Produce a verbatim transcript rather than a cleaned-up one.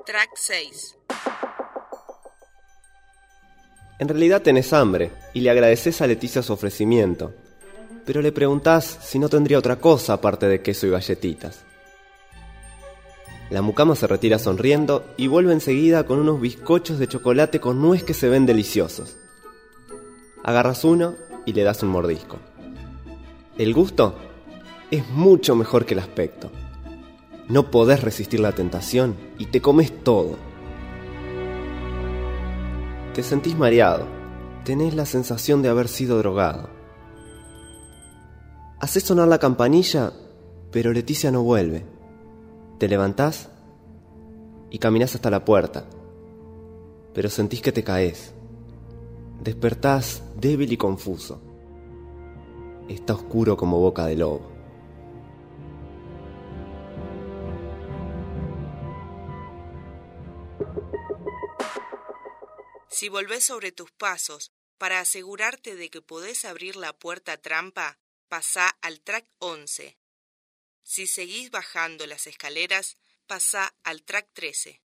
Track seis. En realidad tenés hambre y le agradeces a Leticia su ofrecimiento, pero le preguntás si no tendría otra cosa aparte de queso y galletitas. La mucama se retira sonriendo y vuelve enseguida con unos bizcochos de chocolate con nuez que se ven deliciosos. Agarras uno y le das un mordisco. El gusto es mucho mejor que el aspecto. No podés resistir la tentación y te comes todo. Te sentís mareado. Tenés la sensación de haber sido drogado. Hacés sonar la campanilla, pero Leticia no vuelve. Te levantás y caminás hasta la puerta, pero sentís que te caes. Despertás débil y confuso. Está oscuro como boca de lobo. Si volvés sobre tus pasos para asegurarte de que podés abrir la puerta trampa, pasá al track once. Si seguís bajando las escaleras, pasá al track trece.